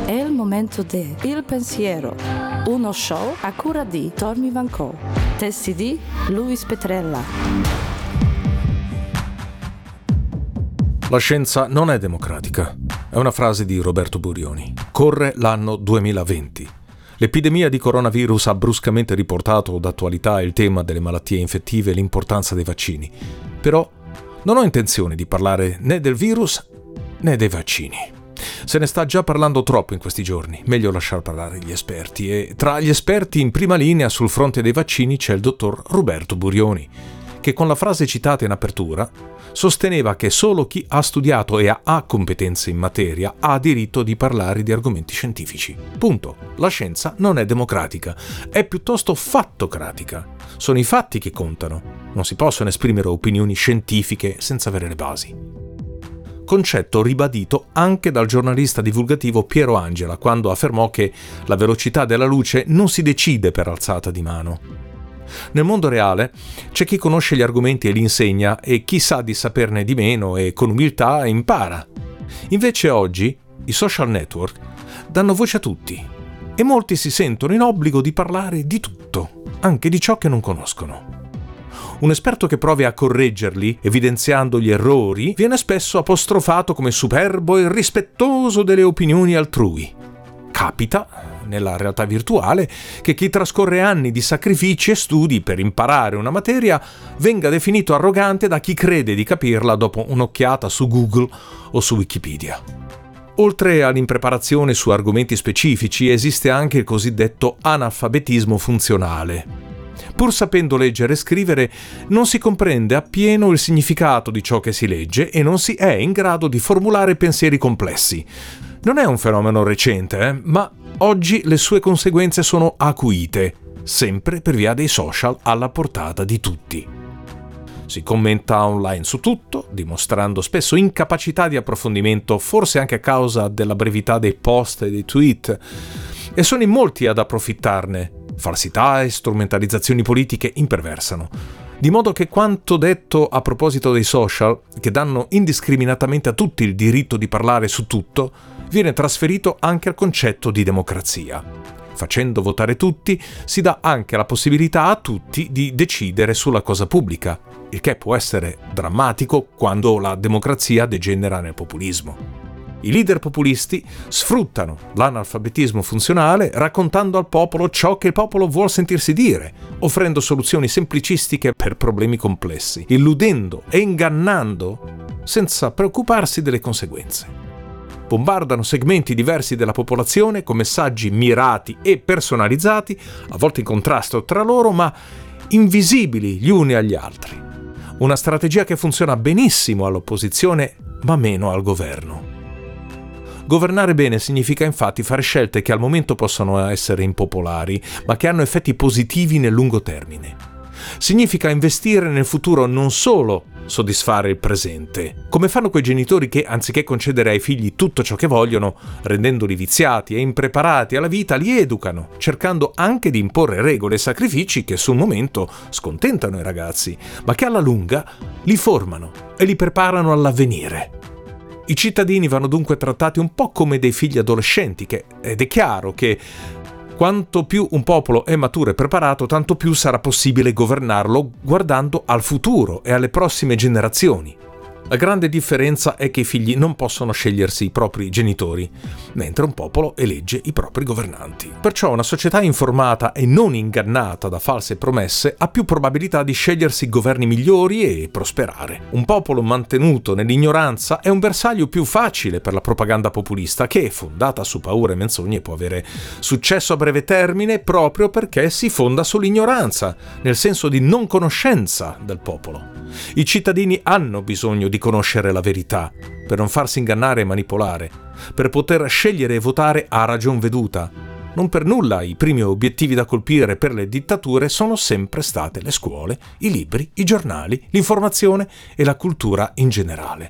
È il momento di Il Pensiero, uno show a cura di Tommy Vancò. Testi di Luis Petrella. La scienza non è democratica. È una frase di Roberto Burioni. Corre l'anno 2020. L'epidemia di coronavirus ha bruscamente riportato d'attualità il tema delle malattie infettive e l'importanza dei vaccini. Però non ho intenzione di parlare né del virus né dei vaccini. Se ne sta già parlando troppo in questi giorni, meglio lasciar parlare gli esperti, e tra gli esperti in prima linea sul fronte dei vaccini c'è il dottor Roberto Burioni, che con la frase citata in apertura sosteneva che solo chi ha studiato e ha competenze in materia ha diritto di parlare di argomenti scientifici. Punto. La scienza non è democratica, è piuttosto fattocratica. Sono i fatti che contano. Non si possono esprimere opinioni scientifiche senza avere le basi. Concetto ribadito anche dal giornalista divulgativo Piero Angela quando affermò che la velocità della luce non si decide per alzata di mano. Nel mondo reale c'è chi conosce gli argomenti e li insegna e chi sa di saperne di meno e con umiltà impara. Invece oggi i social network danno voce a tutti e molti si sentono in obbligo di parlare di tutto, anche di ciò che non conoscono. Un esperto che provi a correggerli, evidenziando gli errori, viene spesso apostrofato come superbo e irrispettoso delle opinioni altrui. Capita, nella realtà virtuale, che chi trascorre anni di sacrifici e studi per imparare una materia venga definito arrogante da chi crede di capirla dopo un'occhiata su Google o su Wikipedia. Oltre all'impreparazione su argomenti specifici, esiste anche il cosiddetto analfabetismo funzionale. Pur sapendo leggere e scrivere, non si comprende appieno il significato di ciò che si legge e non si è in grado di formulare pensieri complessi. Non è un fenomeno recente, ma oggi le sue conseguenze sono acuite, sempre per via dei social alla portata di tutti. Si commenta online su tutto, dimostrando spesso incapacità di approfondimento, forse anche a causa della brevità dei post e dei tweet, e sono in molti ad approfittarne. Falsità e strumentalizzazioni politiche imperversano. Di modo che quanto detto a proposito dei social, che danno indiscriminatamente a tutti il diritto di parlare su tutto, viene trasferito anche al concetto di democrazia. Facendo votare tutti, si dà anche la possibilità a tutti di decidere sulla cosa pubblica, il che può essere drammatico quando la democrazia degenera nel populismo. I leader populisti sfruttano l'analfabetismo funzionale raccontando al popolo ciò che il popolo vuol sentirsi dire, offrendo soluzioni semplicistiche per problemi complessi, illudendo e ingannando senza preoccuparsi delle conseguenze. Bombardano segmenti diversi della popolazione con messaggi mirati e personalizzati, a volte in contrasto tra loro, ma invisibili gli uni agli altri. Una strategia che funziona benissimo all'opposizione, ma meno al governo. Governare bene significa infatti fare scelte che al momento possono essere impopolari, ma che hanno effetti positivi nel lungo termine. Significa investire nel futuro, non solo soddisfare il presente, come fanno quei genitori che, anziché concedere ai figli tutto ciò che vogliono, rendendoli viziati e impreparati alla vita, li educano, cercando anche di imporre regole e sacrifici che sul momento scontentano i ragazzi, ma che alla lunga li formano e li preparano all'avvenire. I cittadini vanno dunque trattati un po' come dei figli adolescenti, ed è chiaro che quanto più un popolo è maturo e preparato, tanto più sarà possibile governarlo guardando al futuro e alle prossime generazioni. La grande differenza è che i figli non possono scegliersi i propri genitori, mentre un popolo elegge i propri governanti. Perciò una società informata e non ingannata da false promesse ha più probabilità di scegliersi governi migliori e prosperare. Un popolo mantenuto nell'ignoranza è un bersaglio più facile per la propaganda populista che, fondata su paure e menzogne, può avere successo a breve termine proprio perché si fonda sull'ignoranza, nel senso di non conoscenza del popolo. I cittadini hanno bisogno di conoscere la verità per non farsi ingannare e manipolare, per poter scegliere e votare a ragion veduta. Non per nulla i primi obiettivi da colpire per le dittature sono sempre state le scuole, i libri, i giornali, l'informazione e la cultura in generale.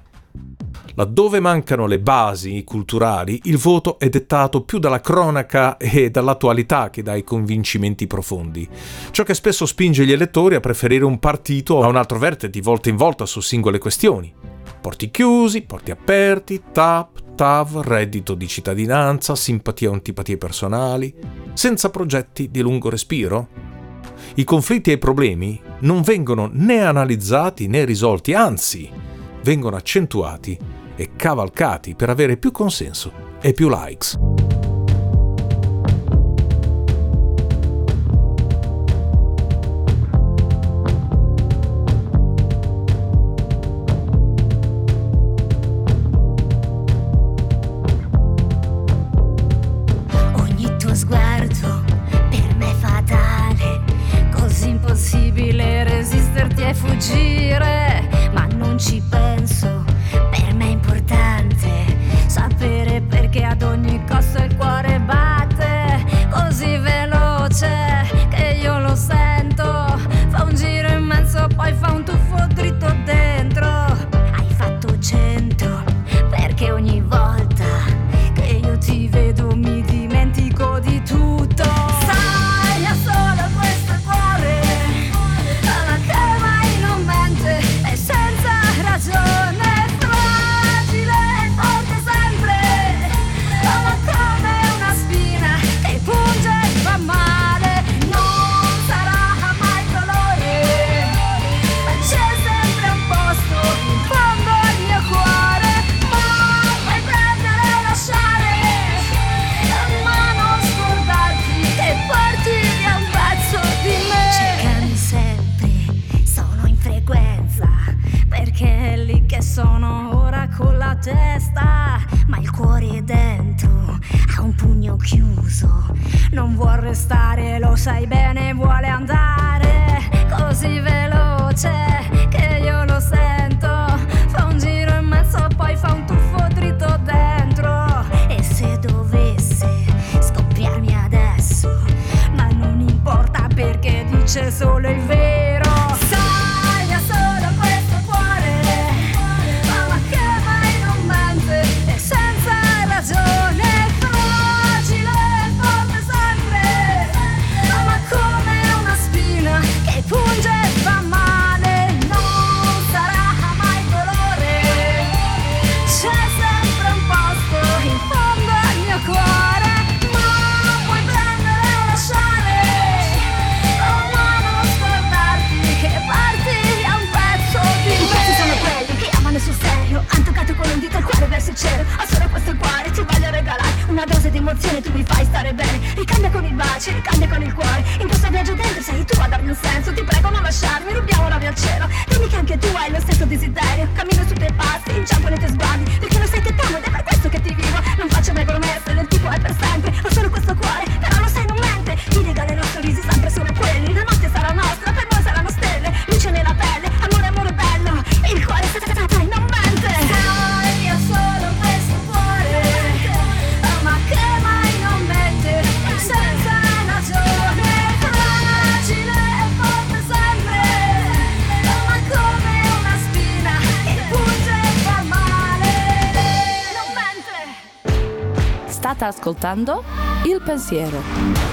Laddove mancano le basi culturali, il voto è dettato più dalla cronaca e dall'attualità che dai convincimenti profondi. Ciò che spesso spinge gli elettori a preferire un partito a un altro verte di volta in volta su singole questioni. Porti chiusi, porti aperti, TAP, TAV, reddito di cittadinanza, simpatie o antipatie personali, senza progetti di lungo respiro? I conflitti e i problemi non vengono né analizzati né risolti, anzi, vengono accentuati e cavalcati per avere più consenso e più likes. Sguardo per me fatale, così impossibile resisterti e fuggire, ma non ci penso, per me è importante sapere perché ad ogni costo il cuore batte così veloce che io lo sento, fa un giro immenso poi fa un tuffo dritto dentro, hai fatto 100 perché ogni volta che io ti vedo mi dimentico di tutto. Sai, ha solo questo cuore, ma che mai non mente e senza ragione, fragile e forte sempre, ma come una spina che punge e fa male. Non sarà mai colore, ma c'è sempre un posto in fondo al mio cuore, ma puoi prendere o lasciare, ma non scordarti che porti via un pezzo di me. Cercami sempre, sono in frequenza, perché è lì che sono ora con la testa, ma il cuore dentro ha un pugno chiuso, non vuol restare, lo sai bene, vuole andare così veloce che io lo sento, fa un giro in mezzo poi fa un tuffo dritto dentro, e se dovesse scoppiarmi adesso, ma non importa perché dice solo il vero. Sai, ha solo questo cuore, ma che mai non mente e senza ragione, fragile e forte sempre, ma come una spina che punge e fa male. Non sarà mai dolore, c'è sempre un posto in fondo al mio cuore, ma puoi prendere o lasciare, ma non scordarti che parti a un pezzo di me. Questi sono quelli che amano sul serio, han toccato con un dito il cuore verso il cielo, ho solo questo cuore, ti voglio regalare una dose di emozione, tu mi fai stare bene, ricambia con i baci, ricambia con il cuore, in questo viaggio dentro sei tu a darmi un senso, ti prego non lasciarmi, rubiamo la via al cielo, dimmi che anche tu hai lo stesso desiderio, cammino sui tuoi passi, inciampo nei tuoi sguardi, perché lo sai che t'amo ed è per questo che ti vivo, non faccio mai promesse del tipo è per sempre, ho solo questo cuore, però lo sai non mente, ti regalerò sorrisi sempre solo quelli, la notte sarà nostra, per noi saranno stelle, luce nella pelle, amore bello, il cuore non mente. Sai, ho solo questo cuore, ma che mai non mente, senza ragione, fragile e forte sempre, ma come una spina che punge e fa male. Non mente. State ascoltando Il Pensiero.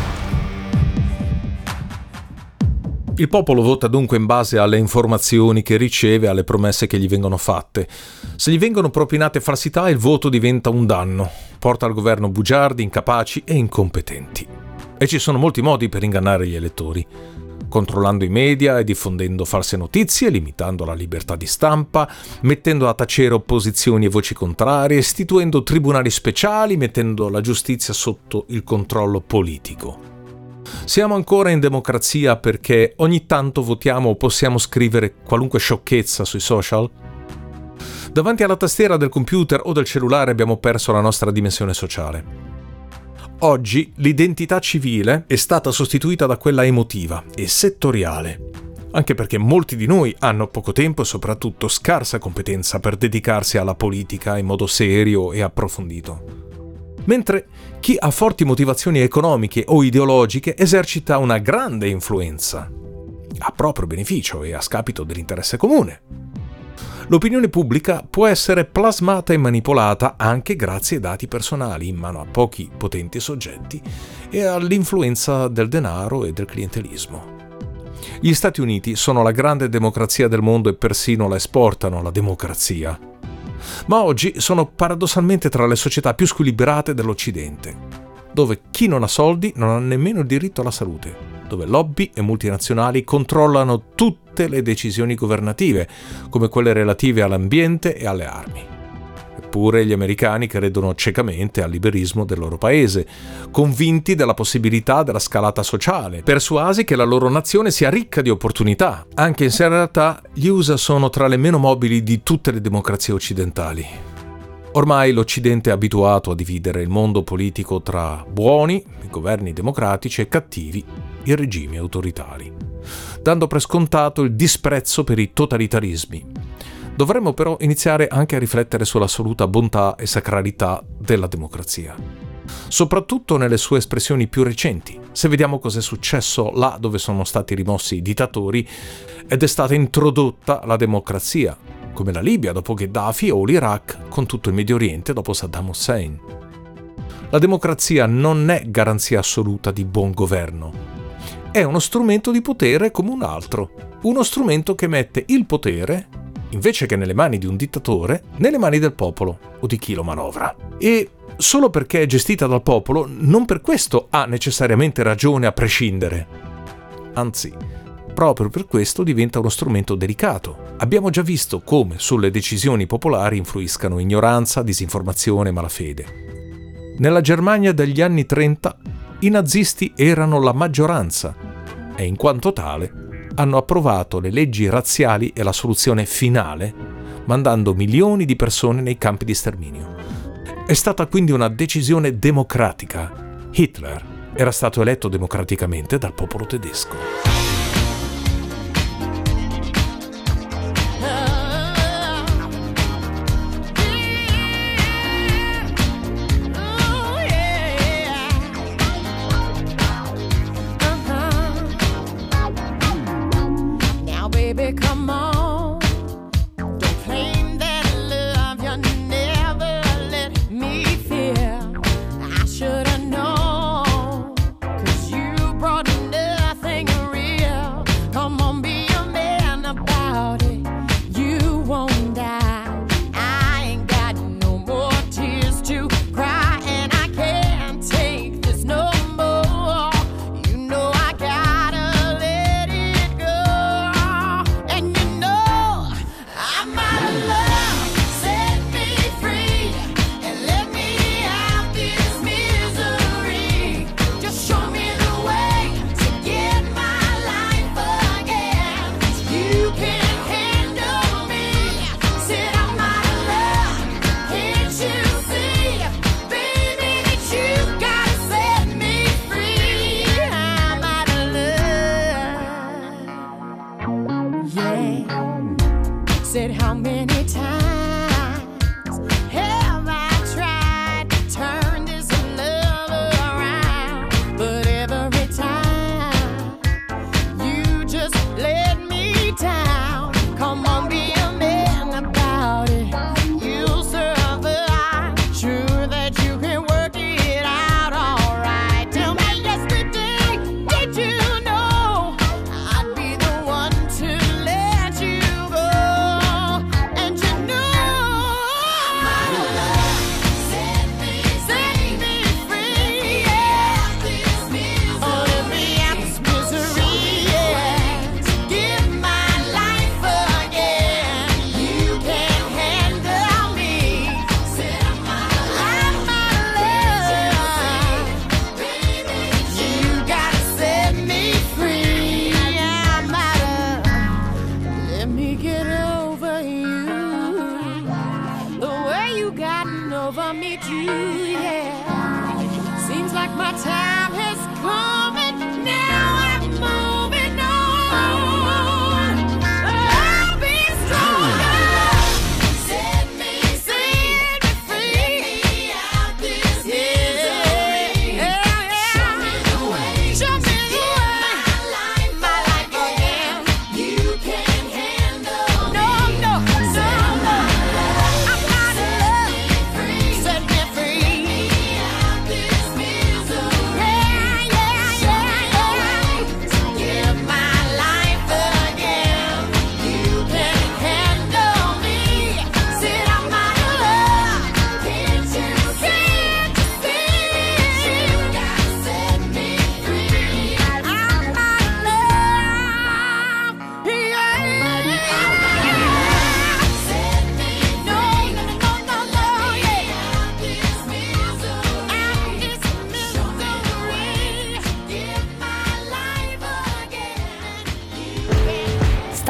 Il popolo vota dunque in base alle informazioni che riceve e alle promesse che gli vengono fatte. Se gli vengono propinate falsità, il voto diventa un danno, porta al governo bugiardi, incapaci e incompetenti. E ci sono molti modi per ingannare gli elettori. Controllando i media e diffondendo false notizie, limitando la libertà di stampa, mettendo a tacere opposizioni e voci contrarie, istituendo tribunali speciali, mettendo la giustizia sotto il controllo politico. Siamo ancora in democrazia perché ogni tanto votiamo o possiamo scrivere qualunque sciocchezza sui social? Davanti alla tastiera del computer o del cellulare abbiamo perso la nostra dimensione sociale. Oggi l'identità civile è stata sostituita da quella emotiva e settoriale, anche perché molti di noi hanno poco tempo e soprattutto scarsa competenza per dedicarsi alla politica in modo serio e approfondito. Mentre chi ha forti motivazioni economiche o ideologiche esercita una grande influenza, a proprio beneficio e a scapito dell'interesse comune. L'opinione pubblica può essere plasmata e manipolata anche grazie ai dati personali in mano a pochi potenti soggetti e all'influenza del denaro e del clientelismo. Gli Stati Uniti sono la grande democrazia del mondo e persino la esportano la democrazia. ma oggi sono paradossalmente tra le società più squilibrate dell'Occidente, dove chi non ha soldi non ha nemmeno il diritto alla salute, dove lobby e multinazionali controllano tutte le decisioni governative, come quelle relative all'ambiente e alle armi. Eppure gli americani credono ciecamente al liberismo del loro paese, convinti della possibilità della scalata sociale, persuasi che la loro nazione sia ricca di opportunità, anche se in realtà gli USA sono tra le meno mobili di tutte le democrazie occidentali. Ormai l'Occidente è abituato a dividere il mondo politico tra buoni, i governi democratici, e cattivi, i regimi autoritari, dando per scontato il disprezzo per i totalitarismi. Dovremmo però iniziare anche a riflettere sull'assoluta bontà e sacralità della democrazia, soprattutto nelle sue espressioni più recenti. Se vediamo cos'è successo là dove sono stati rimossi i dittatori ed è stata introdotta la democrazia, come la Libia dopo Gheddafi o l'Iraq con tutto il Medio Oriente dopo Saddam Hussein. La democrazia non è garanzia assoluta di buon governo. È uno strumento di potere come un altro, uno strumento che mette il potere, invece che nelle mani di un dittatore, nelle mani del popolo o di chi lo manovra. E solo perché è gestita dal popolo, non per questo ha necessariamente ragione a prescindere. Anzi, proprio per questo diventa uno strumento delicato. Abbiamo già visto come sulle decisioni popolari influiscano ignoranza, disinformazione e malafede. Nella Germania degli anni 30 i nazisti erano la maggioranza e in quanto tale hanno approvato le leggi razziali e la soluzione finale, mandando milioni di persone nei campi di sterminio. È stata quindi una decisione democratica. Hitler era stato eletto democraticamente dal popolo tedesco. Come on, don't claim that love you never let me feel. I should have known, 'cause you brought nothing real.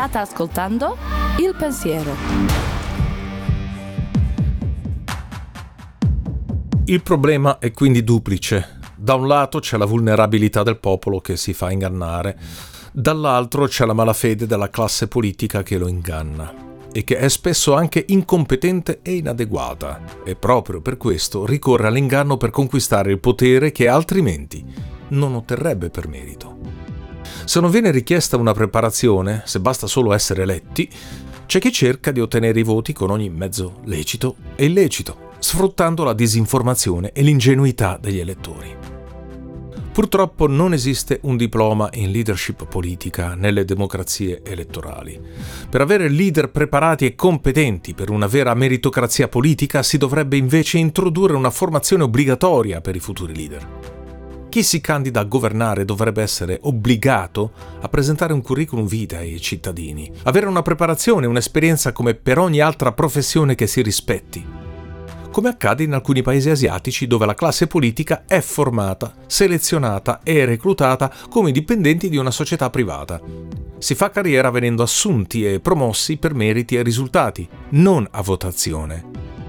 State ascoltando Il Pensiero. Il problema è quindi duplice. Da un lato c'è la vulnerabilità del popolo che si fa ingannare, dall'altro c'è la malafede della classe politica che lo inganna e che è spesso anche incompetente e inadeguata, e proprio per questo ricorre all'inganno per conquistare il potere che altrimenti non otterrebbe per merito. Se non viene richiesta una preparazione, se basta solo essere eletti, c'è chi cerca di ottenere i voti con ogni mezzo lecito e illecito, sfruttando la disinformazione e l'ingenuità degli elettori. Purtroppo non esiste un diploma in leadership politica nelle democrazie elettorali. Per avere leader preparati e competenti per una vera meritocrazia politica si dovrebbe invece introdurre una formazione obbligatoria per i futuri leader. Chi si candida a governare dovrebbe essere obbligato a presentare un curriculum vitae ai cittadini, avere una preparazione, un'esperienza come per ogni altra professione che si rispetti, come accade in alcuni paesi asiatici dove la classe politica è formata, selezionata e reclutata come dipendenti di una società privata. Si fa carriera venendo assunti e promossi per meriti e risultati, non a votazione.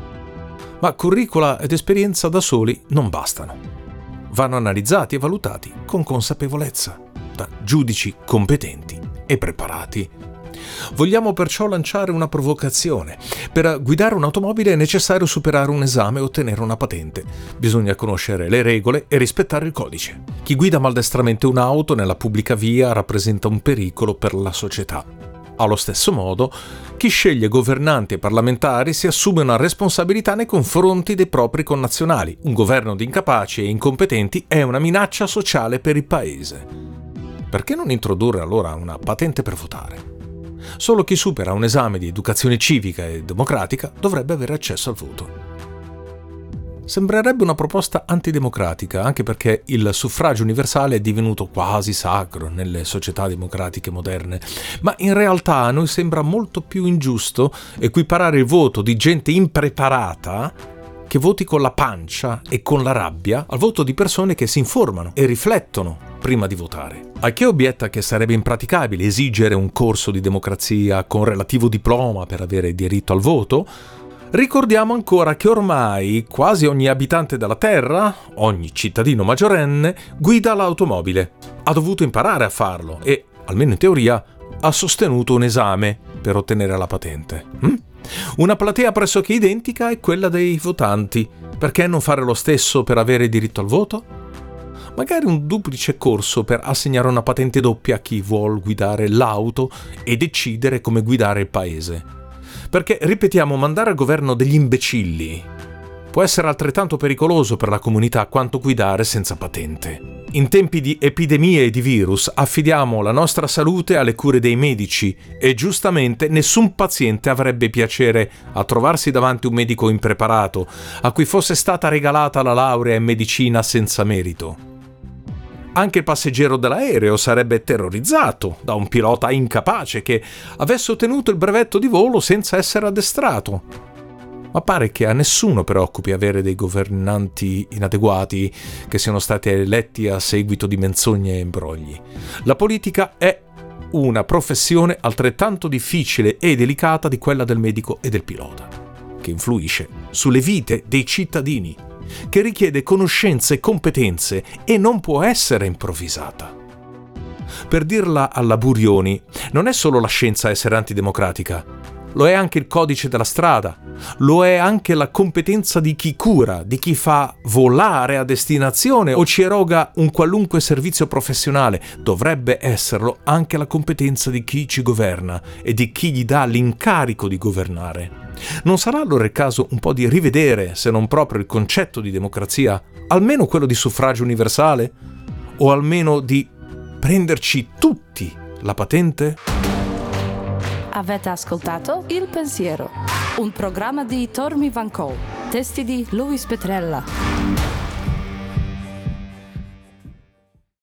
Ma curricula ed esperienza da soli non bastano. Vanno analizzati e valutati con consapevolezza da giudici competenti e preparati. Vogliamo perciò lanciare una provocazione. Per guidare un'automobile è necessario superare un esame e ottenere una patente. Bisogna conoscere le regole e rispettare il codice. Chi guida maldestramente un'auto nella pubblica via rappresenta un pericolo per la società. Allo stesso modo, chi sceglie governanti e parlamentari si assume una responsabilità nei confronti dei propri connazionali. Un governo di incapaci e incompetenti è una minaccia sociale per il paese. Perché non introdurre allora una patente per votare? Solo chi supera un esame di educazione civica e democratica dovrebbe avere accesso al voto. Sembrerebbe una proposta antidemocratica, anche perché il suffragio universale è divenuto quasi sacro nelle società democratiche moderne, ma in realtà a noi sembra molto più ingiusto equiparare il voto di gente impreparata che voti con la pancia e con la rabbia al voto di persone che si informano e riflettono prima di votare. A chi obietta che sarebbe impraticabile esigere un corso di democrazia con relativo diploma per avere diritto al voto, ricordiamo ancora che ormai quasi ogni abitante della Terra, ogni cittadino maggiorenne, guida l'automobile. Ha dovuto imparare a farlo e, almeno in teoria, ha sostenuto un esame per ottenere la patente. Una platea pressoché identica è quella dei votanti. Perché non fare lo stesso per avere diritto al voto? Magari un duplice corso per assegnare una patente doppia a chi vuol guidare l'auto e decidere come guidare il paese. Perché, ripetiamo, mandare al governo degli imbecilli può essere altrettanto pericoloso per la comunità quanto guidare senza patente. In tempi di epidemie e di virus affidiamo la nostra salute alle cure dei medici e giustamente nessun paziente avrebbe piacere a trovarsi davanti un medico impreparato a cui fosse stata regalata la laurea in medicina senza merito. Anche il passeggero dell'aereo sarebbe terrorizzato da un pilota incapace che avesse ottenuto il brevetto di volo senza essere addestrato. Ma pare che a nessuno preoccupi avere dei governanti inadeguati che siano stati eletti a seguito di menzogne e imbrogli. La politica è una professione altrettanto difficile e delicata di quella del medico e del pilota, che influisce sulle vite dei cittadini, che richiede conoscenze e competenze e non può essere improvvisata. Per dirla alla Burioni, non è solo la scienza a essere antidemocratica, lo è anche il codice della strada, lo è anche la competenza di chi cura, di chi fa volare a destinazione o ci eroga un qualunque servizio professionale. Dovrebbe esserlo anche la competenza di chi ci governa e di chi gli dà l'incarico di governare. Non sarà allora il caso un po' di rivedere, se non proprio il concetto di democrazia, almeno quello di suffragio universale? O almeno di prenderci tutti la patente? Avete ascoltato Il Pensiero, un programma di Tormi Vancò, testi di Luis Petrella.